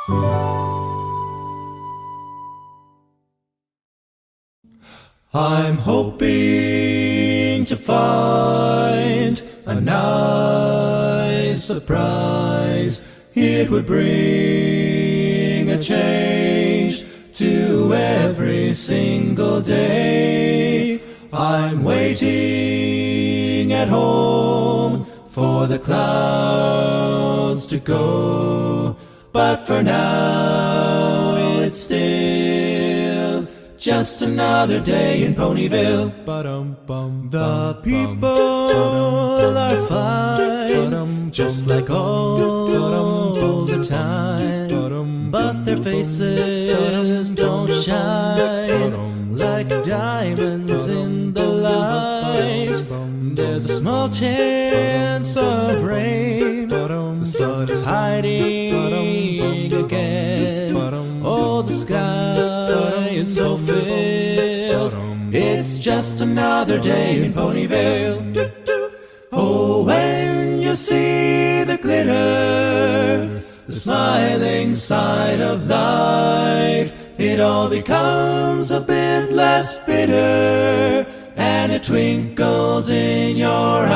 I'm hoping to find a nice surprise. It would bring a change to every single day. I'm waiting at home for the clouds to go, but for now it's still just another day in Ponyville. The people are fine, just like all the time, but their faces don't shine like diamonds in the light. There's a small chance of rain, the sun is hiding again. Oh, the sky is so filled, it's just another day in Ponyville. Oh, when you see the glitter, the smiling side of life, it all becomes a bit less bitter, and it twinkles in your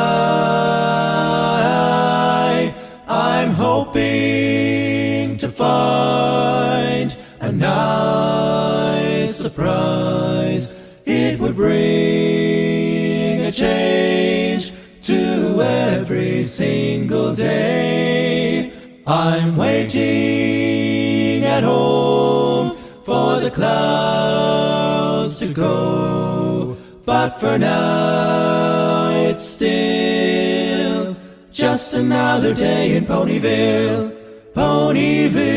eye. I'm hoping to find a nice surprise. It would bring a change to every single day. I'm waiting at home for the clouds to go, but for now it's still just another day in Ponyville. Ponyville.